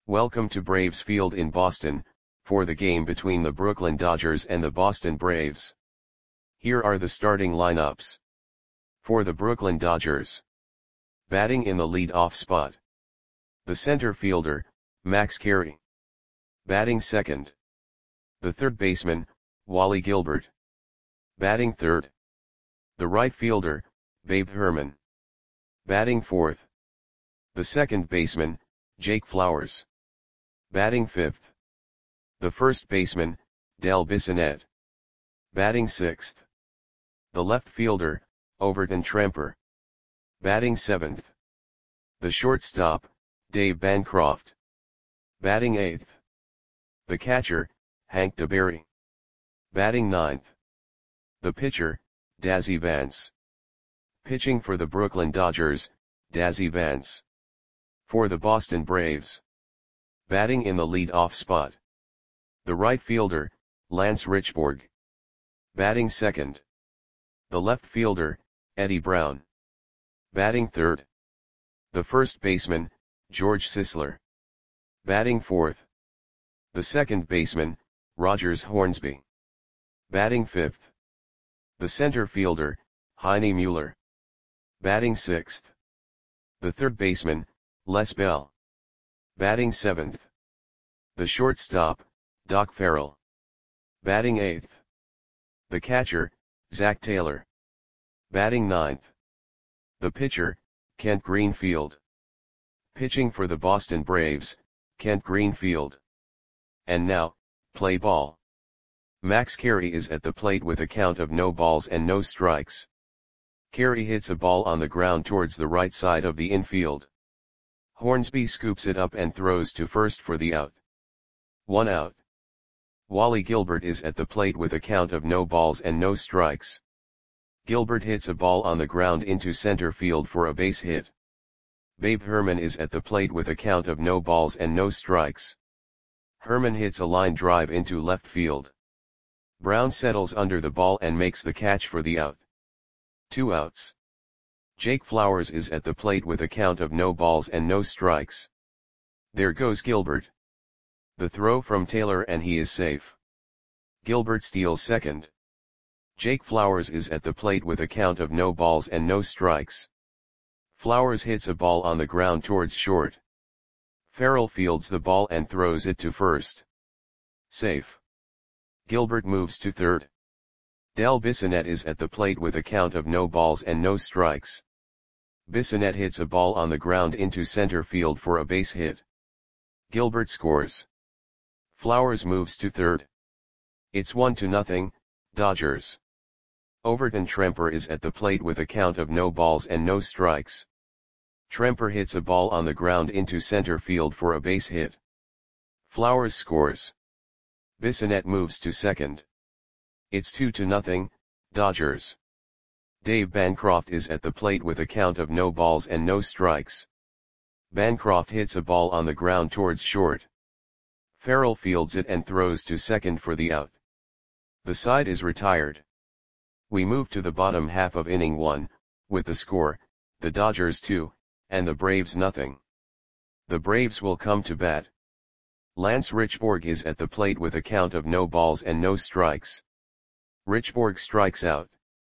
Welcome to Braves Field in Boston, for the game between the Brooklyn Dodgers and the Boston Braves. Here are the starting lineups. For the Brooklyn Dodgers. Batting in the lead-off spot. The center fielder, Max Carey. Batting second. The third baseman, Wally Gilbert. Batting third. The right fielder, Babe Herman. Batting fourth. The second baseman, Jake Flowers. Batting fifth. The first baseman, Del Bissonette. Batting sixth. The left fielder, Overton Tremper. Batting seventh. The shortstop, Dave Bancroft. Batting eighth. The catcher, Hank DeBerry. Batting ninth. The pitcher, Dazzy Vance. Pitching for the Brooklyn Dodgers, Dazzy Vance. For the Boston Braves. Batting in the lead-off spot. The right fielder, Lance Richburg. Batting second. The left fielder, Eddie Brown. Batting third. The first baseman, George Sisler. Batting fourth. The second baseman, Rogers Hornsby. Batting fifth. The center fielder, Heine Mueller. Batting sixth. The third baseman, Les Bell. Batting seventh. The shortstop, Doc Farrell. Batting eighth. The catcher, Zach Taylor. Batting ninth. The pitcher, Kent Greenfield. Pitching for the Boston Braves, Kent Greenfield. And now, play ball. Max Carey is at the plate with a count of no balls and no strikes. Carey hits a ball on the ground towards the right side of the infield. Hornsby scoops it up and throws to first for the out. 1 out. Wally Gilbert is at the plate with a count of no balls and no strikes. Gilbert hits a ball on the ground into center field for a base hit. Babe Herman is at the plate with a count of no balls and no strikes. Herman hits a line drive into left field. Brown settles under the ball and makes the catch for the out. 2 outs. Jake Flowers is at the plate with a count of no balls and no strikes. There goes Gilbert. The throw from Taylor and he is safe. Gilbert steals second. Jake Flowers is at the plate with a count of no balls and no strikes. Flowers hits a ball on the ground towards short. Farrell fields the ball and throws it to first. Safe. Gilbert moves to third. Del Bissonette is at the plate with a count of no balls and no strikes. Bissonette hits a ball on the ground into center field for a base hit. Gilbert scores. Flowers moves to third. It's 1-0, Dodgers. Overton Tremper is at the plate with a count of no balls and no strikes. Tremper hits a ball on the ground into center field for a base hit. Flowers scores. Bissonette moves to second. It's 2-0, Dodgers. Dave Bancroft is at the plate with a count of no balls and no strikes. Bancroft hits a ball on the ground towards short. Farrell fields it and throws to second for the out. The side is retired. We move to the bottom half of inning 1, with the score, the Dodgers 2, and the Braves nothing. The Braves will come to bat. Lance Richburg is at the plate with a count of no balls and no strikes. Richburg strikes out.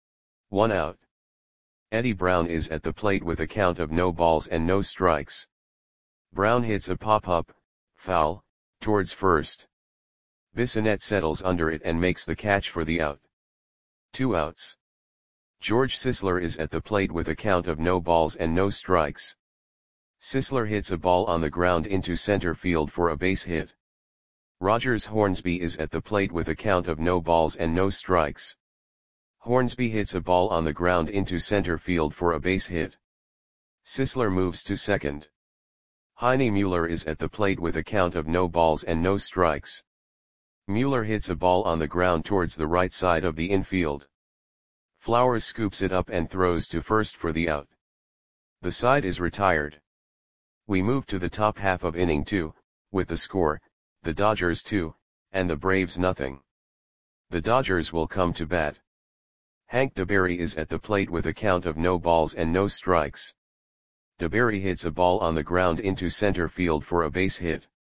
1 out. Eddie Brown is at the plate with a count of no balls and no strikes. Brown hits a pop-up, foul, towards first. Bissonette settles under it and makes the catch for the out. 2 outs. George Sisler is at the plate with a count of no balls and no strikes. Sisler hits a ball on the ground into center field for a base hit. Rogers Hornsby is at the plate with a count of no balls and no strikes. Hornsby hits a ball on the ground into center field for a base hit. Sisler moves to second. Heine Mueller is at the plate with a count of no balls and no strikes. Mueller hits a ball on the ground towards the right side of the infield. Flowers scoops it up and throws to first for the out. The side is retired. We move to the top half of inning 2, with the score, the Dodgers 2, and the Braves nothing. The Dodgers will come to bat. Hank DeBerry is at the plate with a count of no balls and no strikes. DeBerry hits a ball on the ground into center field for a base hit.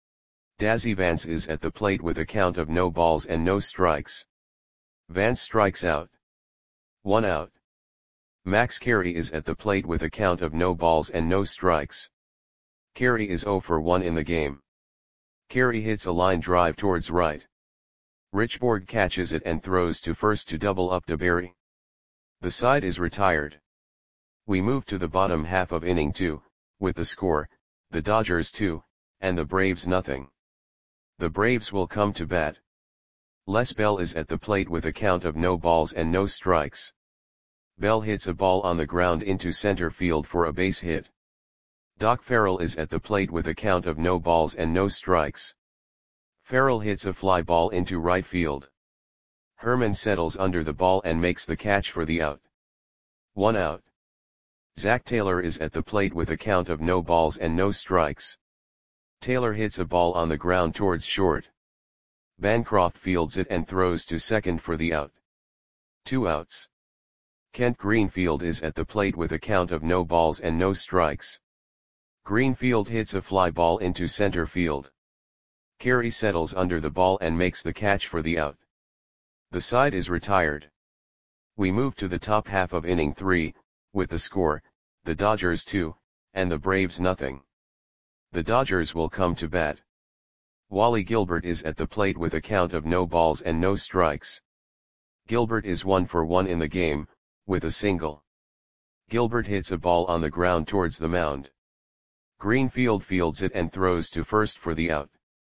Dazzy Vance is at the plate with a count of no balls and no strikes. Vance strikes out. 1 out. Max Carey is at the plate with a count of no balls and no strikes. Carey is 0 for 1 in the game. Carey hits a line drive towards right. Richborg catches it and throws to first to double up DeBerry. The side is retired. We move to the bottom half of inning 2, with the score, the Dodgers 2, and the Braves nothing. The Braves will come to bat. Les Bell is at the plate with a count of no balls and no strikes. Bell hits a ball on the ground into center field for a base hit. Doc Farrell is at the plate with a count of no balls and no strikes. Farrell hits a fly ball into right field. Herman settles under the ball and makes the catch for the out. 1 out. Zach Taylor is at the plate with a count of no balls and no strikes. Taylor hits a ball on the ground towards short. Bancroft fields it and throws to second for the out. 2 outs. Kent Greenfield is at the plate with a count of no balls and no strikes. Greenfield hits a fly ball into center field. Carey settles under the ball and makes the catch for the out. The side is retired. We move to the top half of inning 3, with the score, the Dodgers 2, and the Braves nothing. The Dodgers will come to bat. Wally Gilbert is at the plate with a count of no balls and no strikes. Gilbert is 1 for 1 in the game, with a single. Gilbert hits a ball on the ground towards the mound. Greenfield fields it and throws to first for the out.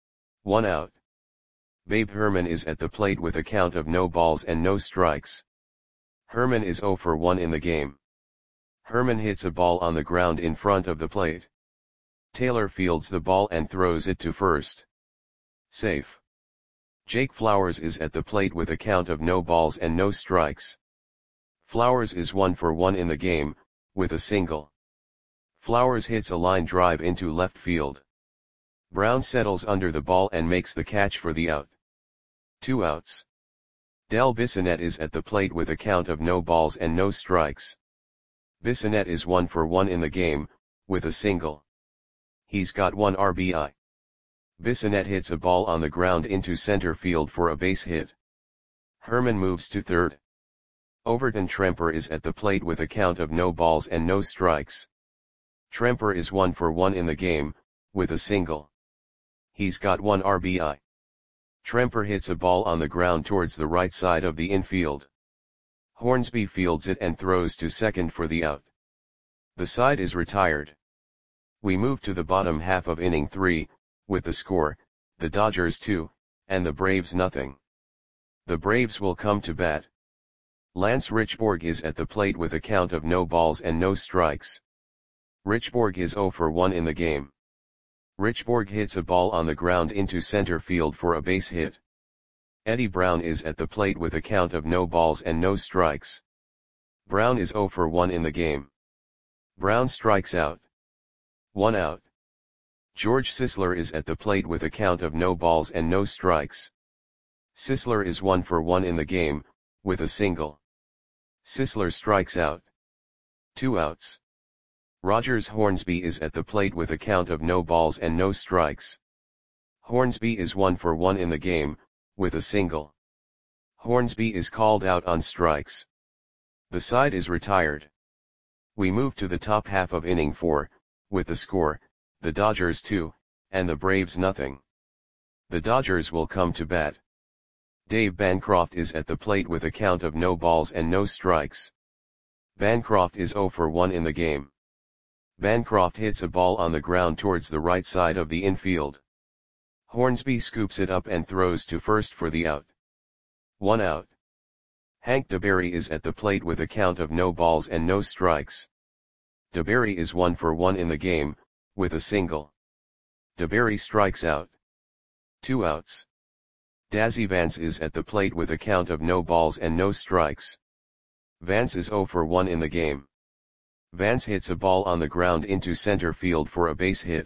1 out. Babe Herman is at the plate with a count of no balls and no strikes. Herman is 0 for 1 in the game. Herman hits a ball on the ground in front of the plate. Taylor fields the ball and throws it to first. Safe. Jake Flowers is at the plate with a count of no balls and no strikes. Flowers is 1 for 1 in the game, with a single. Flowers hits a line drive into left field. Brown settles under the ball and makes the catch for the out. 2 outs. Del Bissonette is at the plate with a count of no balls and no strikes. Bissonette is 1 for 1 in the game, with a single. He's got 1 RBI. Bissonette hits a ball on the ground into center field for a base hit. Herman moves to third. Overton Tremper is at the plate with a count of no balls and no strikes. Tremper is 1 for 1 in the game, with a single. He's got 1 RBI. Tremper hits a ball on the ground towards the right side of the infield. Hornsby fields it and throws to second for the out. The side is retired. We move to the bottom half of inning 3, with the score, the Dodgers 2, and the Braves nothing. The Braves will come to bat. Lance Richborg is at the plate with a count of no balls and no strikes. Richborg is 0 for 1 in the game. Richborg hits a ball on the ground into center field for a base hit. Eddie Brown is at the plate with a count of no balls and no strikes. Brown is 0 for 1 in the game. Brown strikes out. 1 out. George Sisler is at the plate with a count of no balls and no strikes. Sisler is 1 for 1 in the game, with a single. Sisler strikes out. 2 outs. Rogers Hornsby is at the plate with a count of no balls and no strikes. Hornsby is 1 for 1 in the game, with a single. Hornsby is called out on strikes. The side is retired. We move to the top half of inning 4, with the score, the Dodgers 2, and the Braves nothing. The Dodgers will come to bat. Dave Bancroft is at the plate with a count of no balls and no strikes. Bancroft is 0 for 1 in the game. Bancroft hits a ball on the ground towards the right side of the infield. Hornsby scoops it up and throws to first for the out. 1 out. Hank DeBerry is at the plate with a count of no balls and no strikes. DeBerry is 1 for 1 in the game, with a single. DeBerry strikes out. 2 outs. Dazzy Vance is at the plate with a count of no balls and no strikes. Vance is 0 for 1 in the game. Vance hits a ball on the ground into center field for a base hit.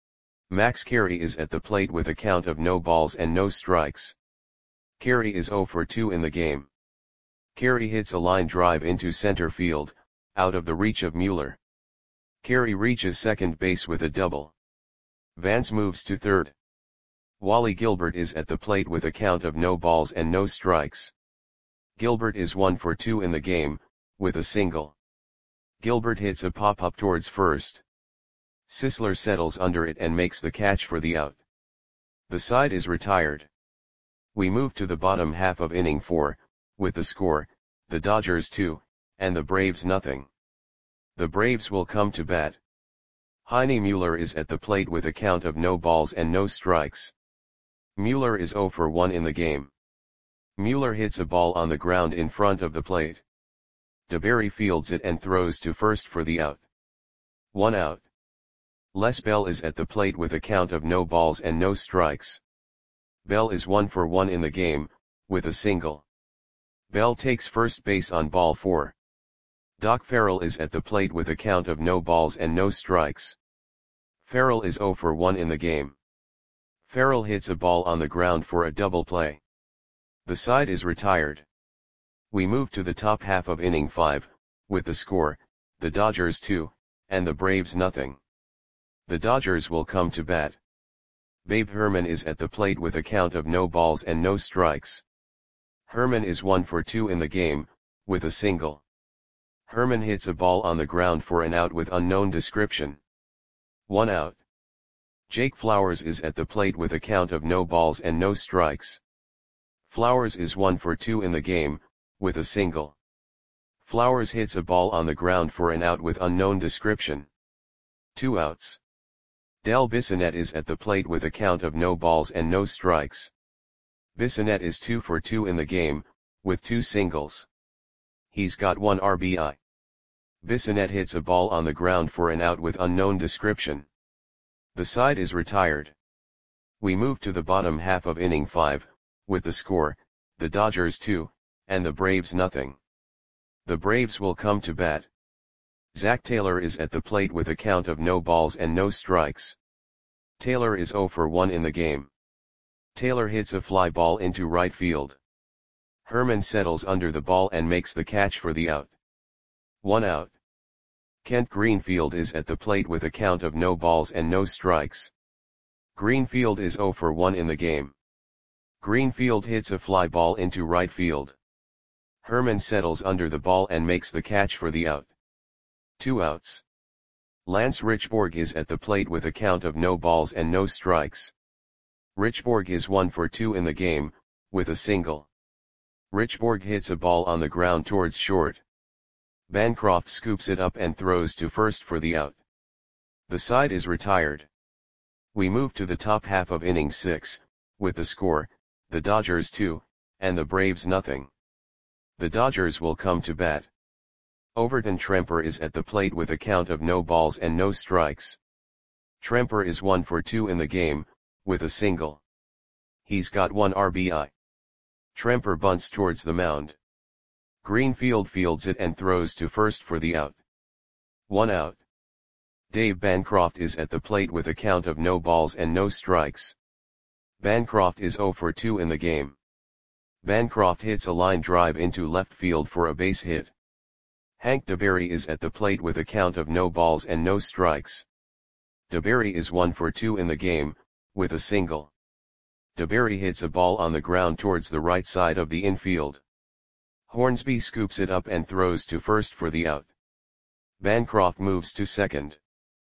Max Carey is at the plate with a count of no balls and no strikes. Carey is 0 for 2 in the game. Carey hits a line drive into center field, out of the reach of Mueller. Carey reaches second base with a double. Vance moves to third. Wally Gilbert is at the plate with a count of no balls and no strikes. Gilbert is 1 for 2 in the game, with a single. Gilbert hits a pop-up towards first. Sisler settles under it and makes the catch for the out. The side is retired. We move to the bottom half of inning 4, with the score, the Dodgers 2, and the Braves nothing. The Braves will come to bat. Heine Mueller is at the plate with a count of no balls and no strikes. Mueller is 0 for 1 in the game. Mueller hits a ball on the ground in front of the plate. DeBerry fields it and throws to first for the out. 1 out. Les Bell is at the plate with a count of no balls and no strikes. Bell is 1 for 1 in the game, with a single. Bell takes first base on ball 4. Doc Farrell is at the plate with a count of no balls and no strikes. Farrell is 0 for 1 in the game. Farrell hits a ball on the ground for a double play. The side is retired. We move to the top half of inning 5, with the score, the Dodgers 2, and the Braves nothing. The Dodgers will come to bat. Babe Herman is at the plate with a count of no balls and no strikes. Herman is 1 for 2 in the game, with a single. Herman hits a ball on the ground for an out with unknown description. 1 out. Jake Flowers is at the plate with a count of no balls and no strikes. Flowers is 1 for 2 in the game, with a single. Flowers hits a ball on the ground for an out with unknown description. 2 outs. Del Bissonette is at the plate with a count of no balls and no strikes. Bissonette is 2 for 2 in the game, with 2 singles. He's got 1 RBI. Bissonette hits a ball on the ground for an out with unknown description. The side is retired. We move to the bottom half of inning 5, with the score, the Dodgers 2, and the Braves nothing. The Braves will come to bat. Zach Taylor is at the plate with a count of no balls and no strikes. Taylor is 0 for 1 in the game. Taylor hits a fly ball into right field. Herman settles under the ball and makes the catch for the out. 1 out. Kent Greenfield is at the plate with a count of no balls and no strikes. Greenfield is 0 for 1 in the game. Greenfield hits a fly ball into right field. Herman settles under the ball and makes the catch for the out. 2 outs. Lance Richborg is at the plate with a count of no balls and no strikes. Richborg is 1 for 2 in the game, with a single. Richborg hits a ball on the ground towards short. Bancroft scoops it up and throws to first for the out. The side is retired. We move to the top half of inning 6, with the score, the Dodgers 2, and the Braves nothing. The Dodgers will come to bat. Overton Tremper is at the plate with a count of no balls and no strikes. Tremper is 1 for 2 in the game, with a single. He's got 1 RBI. Tremper bunts towards the mound. Greenfield fields it and throws to first for the out. 1 out. Dave Bancroft is at the plate with a count of no balls and no strikes. Bancroft is 0 for 2 in the game. Bancroft hits a line drive into left field for a base hit. Hank DeBerry is at the plate with a count of no balls and no strikes. DeBerry is 1 for 2 in the game, with a single. DeBerry hits a ball on the ground towards the right side of the infield. Hornsby scoops it up and throws to first for the out. Bancroft moves to second.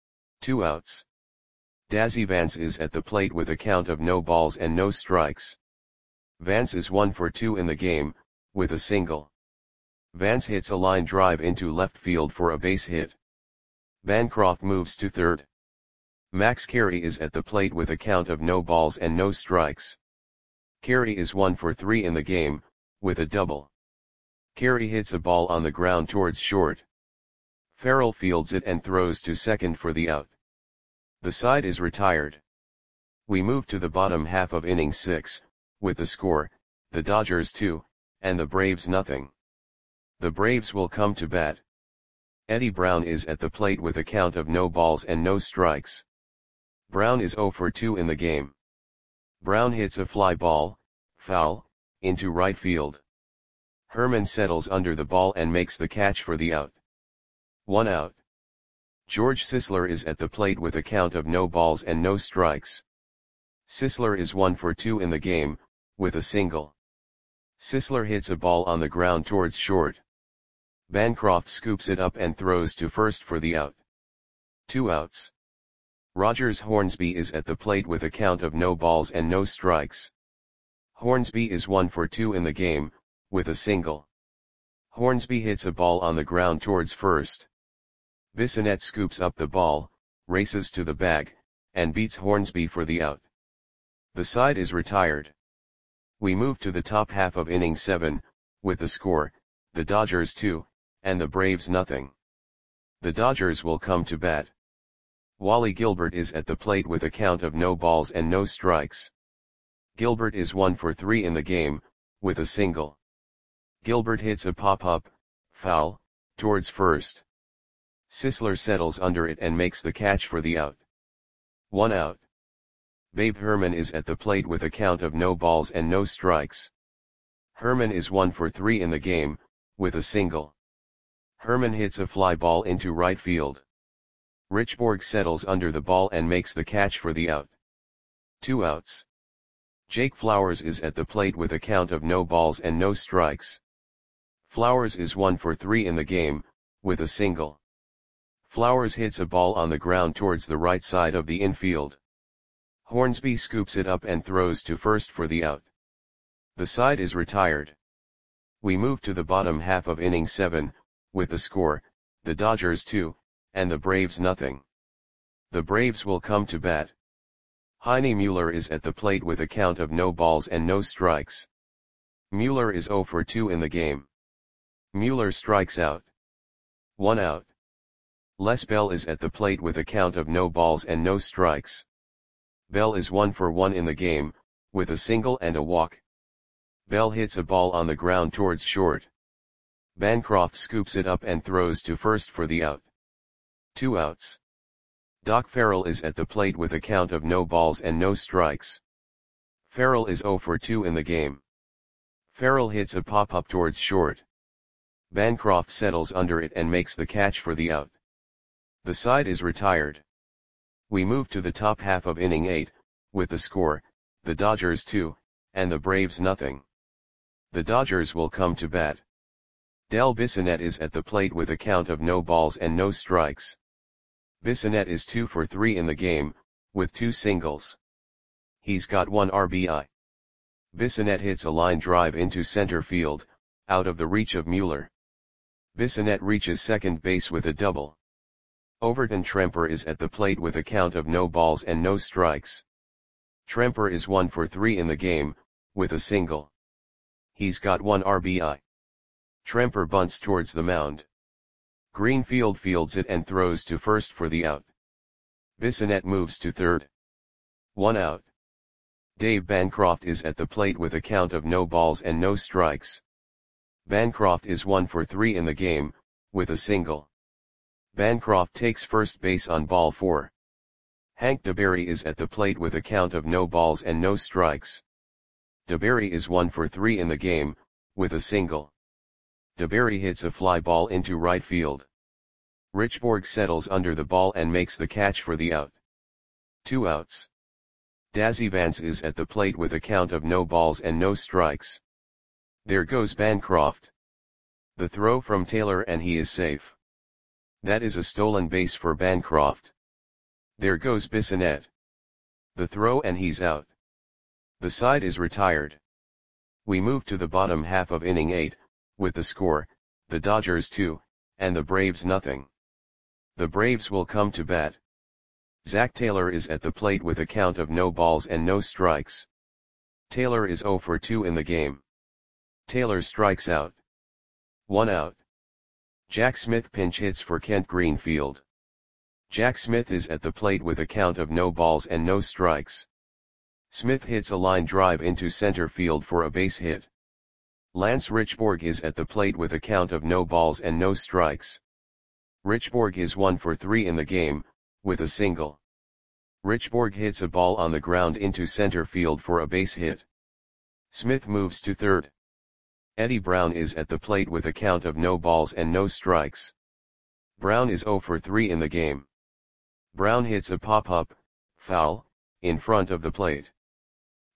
2 outs. Dazzy Vance is at the plate with a count of no balls and no strikes. Vance is 1 for 2 in the game, with a single. Vance hits a line drive into left field for a base hit. Bancroft moves to third. Max Carey is at the plate with a count of no balls and no strikes. Carey is 1 for 3 in the game, with a double. Carey hits a ball on the ground towards short. Farrell fields it and throws to second for the out. The side is retired. We move to the bottom half of inning 6, with the score, the Dodgers 2, and the Braves nothing. The Braves will come to bat. Eddie Brown is at the plate with a count of no balls and no strikes. Brown is 0 for 2 in the game. Brown hits a fly ball, foul, into right field. Herman settles under the ball and makes the catch for the out. 1 out. George Sisler is at the plate with a count of no balls and no strikes. Sisler is 1 for 2 in the game, with a single. Sisler hits a ball on the ground towards short. Bancroft scoops it up and throws to first for the out. 2 outs. Rogers Hornsby is at the plate with a count of no balls and no strikes. Hornsby is 1 for 2 in the game, with a single. Hornsby hits a ball on the ground towards first. Bissonette scoops up the ball, races to the bag, and beats Hornsby for the out. The side is retired. We move to the top half of inning 7, with the score, the Dodgers 2, and the Braves nothing. The Dodgers will come to bat. Wally Gilbert is at the plate with a count of no balls and no strikes. Gilbert is 1 for 3 in the game, with a single. Gilbert hits a pop-up, foul, towards first. Sisler settles under it and makes the catch for the out. 1 out. Babe Herman is at the plate with a count of no balls and no strikes. Herman is 1 for 3 in the game, with a single. Herman hits a fly ball into right field. Richborg settles under the ball and makes the catch for the out. 2 outs. Jake Flowers is at the plate with a count of no balls and no strikes. Flowers is 1 for 3 in the game, with a single. Flowers hits a ball on the ground towards the right side of the infield. Hornsby scoops it up and throws to first for the out. The side is retired. We move to the bottom half of inning 7, with the score, the Dodgers 2, and the Braves nothing. The Braves will come to bat. Heine Mueller is at the plate with a count of no balls and no strikes. Mueller is 0 for 2 in the game. Mueller strikes out. 1 out. Les Bell is at the plate with a count of no balls and no strikes. Bell is 1 for 1 in the game, with a single and a walk. Bell hits a ball on the ground towards short. Bancroft scoops it up and throws to first for the out. 2 outs. Doc Farrell is at the plate with a count of no balls and no strikes. Farrell is 0 for 2 in the game. Farrell hits a pop-up towards short. Bancroft settles under it and makes the catch for the out. The side is retired. We move to the top half of inning 8, with the score, the Dodgers 2, and the Braves nothing. The Dodgers will come to bat. Del Bissonette is at the plate with a count of no balls and no strikes. Bissonette is 2 for 3 in the game, with 2 singles. He's got 1 RBI. Bissonette hits a line drive into center field, out of the reach of Mueller. Bissonette reaches second base with a double. Overton Tremper is at the plate with a count of no balls and no strikes. Tremper is 1 for 3 in the game, with a single. He's got 1 RBI. Tremper bunts towards the mound. Greenfield fields it and throws to first for the out. Bissonette moves to third. 1 out. Dave Bancroft is at the plate with a count of no balls and no strikes. Bancroft is 1 for 3 in the game, with a single. Bancroft takes first base on ball 4. Hank DeBerry is at the plate with a count of no balls and no strikes. DeBerry is 1 for 3 in the game, with a single. DeBerry hits a fly ball into right field. Richborg settles under the ball and makes the catch for the out. 2 outs. Dazzy Vance is at the plate with a count of no balls and no strikes. There goes Bancroft. The throw from Taylor and he is safe. That is a stolen base for Bancroft. There goes Bissonette. The throw and he's out. The side is retired. We move to the bottom half of inning 8, with the score, the Dodgers 2, and the Braves nothing. The Braves will come to bat. Zach Taylor is at the plate with a count of no balls and no strikes. Taylor is 0 for 2 in the game. Taylor strikes out. 1 out. Jack Smith pinch hits for Kent Greenfield. Jack Smith is at the plate with a count of no balls and no strikes. Smith hits a line drive into center field for a base hit. Lance Richborg is at the plate with a count of no balls and no strikes. Richborg is 1 for 3 in the game, with a single. Richborg hits a ball on the ground into center field for a base hit. Smith moves to third. Eddie Brown is at the plate with a count of no balls and no strikes. Brown is 0 for 3 in the game. Brown hits a pop-up, foul, in front of the plate.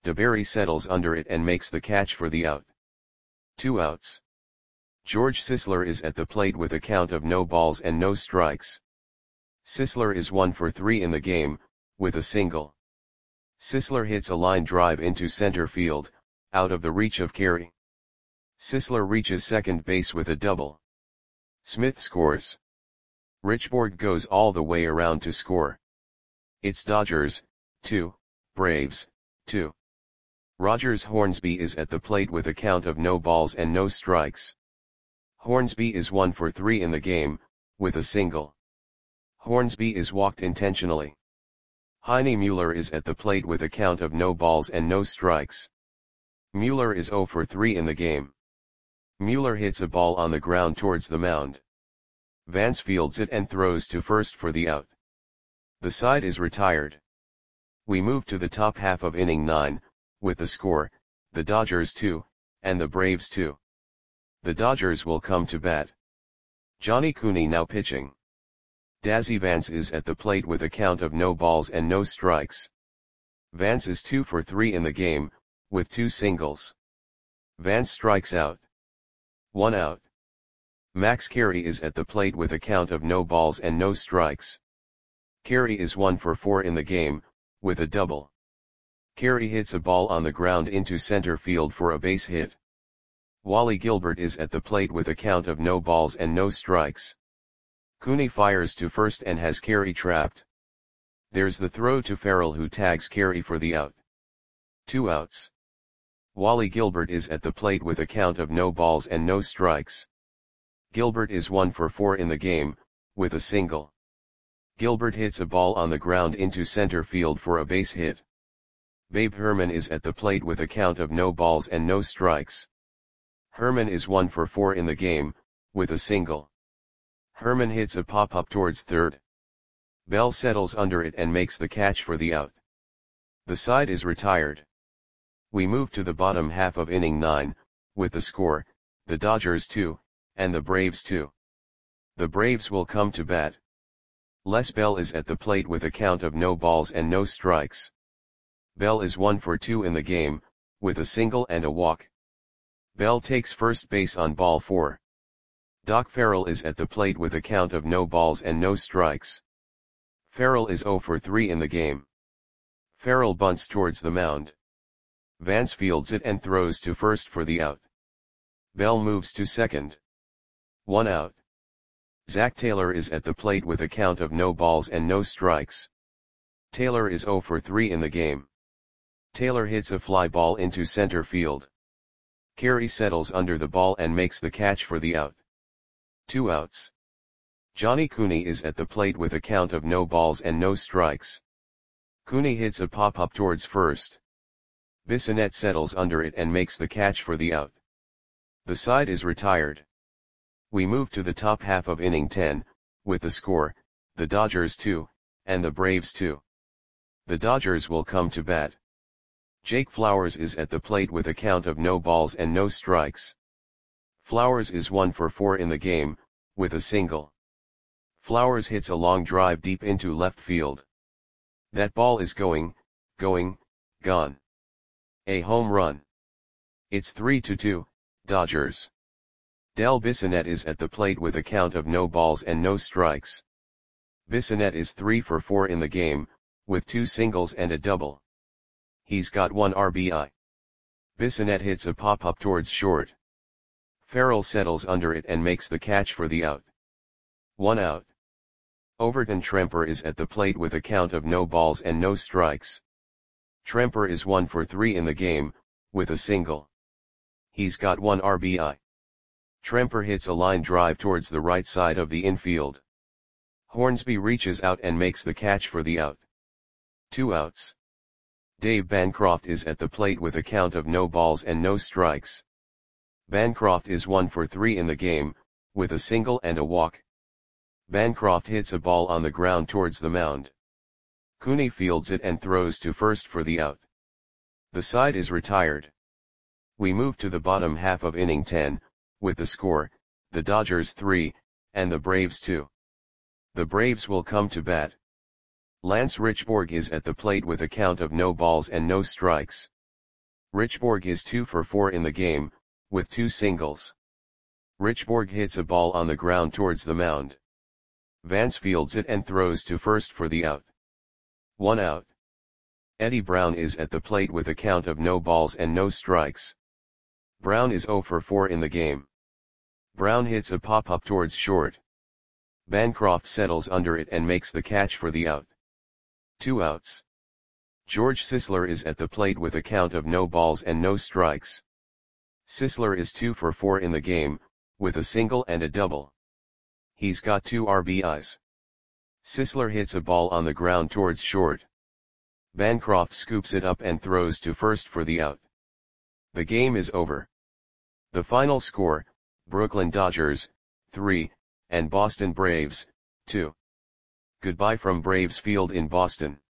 DeBerry settles under it and makes the catch for the out. 2 outs. George Sisler is at the plate with a count of no balls and no strikes. Sisler is 1 for 3 in the game, with a single. Sisler hits a line drive into center field, out of the reach of Carey. Sisler reaches second base with a double. Smith scores. Richborg goes all the way around to score. It's Dodgers, 2, Braves, 2. Rogers Hornsby is at the plate with a count of no balls and no strikes. Hornsby is 1 for 3 in the game, with a single. Hornsby is walked intentionally. Heine Mueller is at the plate with a count of no balls and no strikes. Mueller is 0 for 3 in the game. Mueller hits a ball on the ground towards the mound. Vance fields it and throws to first for the out. The side is retired. We move to the top half of inning 9, with the score, the Dodgers 2, and the Braves 2. The Dodgers will come to bat. Johnny Cooney now pitching. Dazzy Vance is at the plate with a count of no balls and no strikes. Vance is 2 for 3 in the game, with 2 singles. Vance strikes out. 1 out. Max Carey is at the plate with a count of no balls and no strikes. Carey is 1 for 4 in the game, with a double. Carey hits a ball on the ground into center field for a base hit. Wally Gilbert is at the plate with a count of no balls and no strikes. Cooney fires to first and has Carey trapped. There's the throw to Farrell, who tags Carey for the out. 2 outs. Wally Gilbert is at the plate with a count of no balls and no strikes. Gilbert is 1 for 4 in the game, with a single. Gilbert hits a ball on the ground into center field for a base hit. Babe Herman is at the plate with a count of no balls and no strikes. Herman is 1 for 4 in the game, with a single. Herman hits a pop-up towards third. Bell settles under it and makes the catch for the out. The side is retired. We move to the bottom half of inning 9, with the score, the Dodgers 2, and the Braves 2. The Braves will come to bat. Les Bell is at the plate with a count of no balls and no strikes. Bell is 1 for 2 in the game, with a single and a walk. Bell takes first base on ball 4. Doc Farrell is at the plate with a count of no balls and no strikes. Farrell is 0 for 3 in the game. Farrell bunts towards the mound. Vance fields it and throws to first for the out. Bell moves to second. 1 out. Zach Taylor is at the plate with a count of no balls and no strikes. Taylor is 0 for 3 in the game. Taylor hits a fly ball into center field. Carey settles under the ball and makes the catch for the out. 2 outs. Johnny Cooney is at the plate with a count of no balls and no strikes. Cooney hits a pop-up towards first. Bissonette settles under it and makes the catch for the out. The side is retired. We move to the top half of inning 10, with the score, the Dodgers 2, and the Braves 2. The Dodgers will come to bat. Jake Flowers is at the plate with a count of no balls and no strikes. Flowers is 1 for 4 in the game, with a single. Flowers hits a long drive deep into left field. That ball is gone. A home run. It's 3-2, Dodgers. Del Bissonette is at the plate with a count of no balls and no strikes. Bissonette is 3 for 4 in the game, with 2 singles and a double. He's got 1 RBI. Bissonette hits a pop-up towards short. Farrell settles under it and makes the catch for the out. 1 out. Overton Tremper is at the plate with a count of no balls and no strikes. Tremper is 1 for 3 in the game, with a single. He's got 1 RBI. Tremper hits a line drive towards the right side of the infield. Hornsby reaches out and makes the catch for the out. 2 outs. Dave Bancroft is at the plate with a count of no balls and no strikes. Bancroft is 1 for 3 in the game, with a single and a walk. Bancroft hits a ball on the ground towards the mound. Cooney fields it and throws to first for the out. The side is retired. We move to the bottom half of inning 10, with the score, the Dodgers 3, and the Braves 2. The Braves will come to bat. Lance Richborg is at the plate with a count of no balls and no strikes. Richborg is 2 for 4 in the game, with 2 singles. Richborg hits a ball on the ground towards the mound. Vance fields it and throws to first for the out. 1 out. Eddie Brown is at the plate with a count of no balls and no strikes. Brown is 0 for 4 in the game. Brown hits a pop-up towards short. Bancroft settles under it and makes the catch for the out. 2 outs. George Sisler is at the plate with a count of no balls and no strikes. Sisler is 2 for 4 in the game, with a single and a double. He's got 2 RBIs. Sisler hits a ball on the ground towards short. Bancroft scoops it up and throws to first for the out. The game is over. The final score, Brooklyn Dodgers, 3, and Boston Braves, 2. Goodbye from Braves Field in Boston.